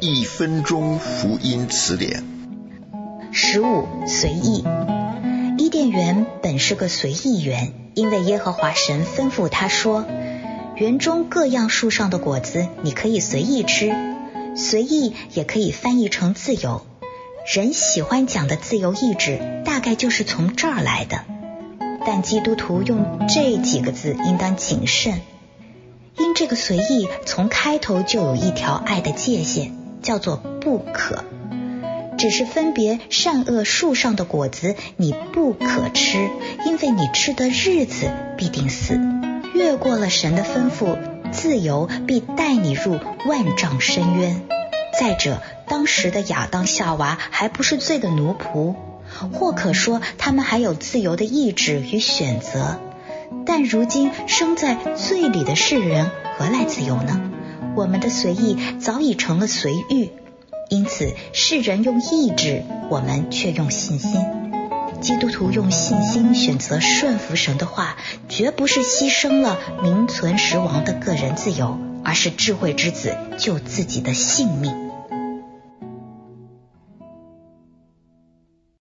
1分钟福音词典。 15. 随意。伊甸园本是个随意园，因为耶和华神吩咐他说，园中各样树上的果子你可以随意吃。随意也可以翻译成自由，人喜欢讲的自由意志大概就是从这儿来的。但基督徒用这几个字应当谨慎，因这个随意从开头就有一条爱的界限，叫做不可。只是分别善恶树上的果子你不可吃，因为你吃的日子必定死。越过了神的吩咐，自由必带你入万丈深渊。再者，当时的亚当夏娃还不是罪的奴仆，或可说他们还有自由的意志与选择。但如今生在罪里的世人何来自由呢？我们的随意早已成了随欲，因此世人用意志，我们却用信心。基督徒用信心选择顺服神的话，绝不是牺牲了名存实亡的个人自由，而是智慧之子救自己的性命。